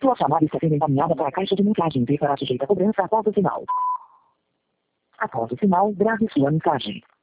Sua chamada está sendo encaminhada para a caixa de mensagem e será sujeita a cobrança após o sinal. Após o sinal, grave sua mensagem.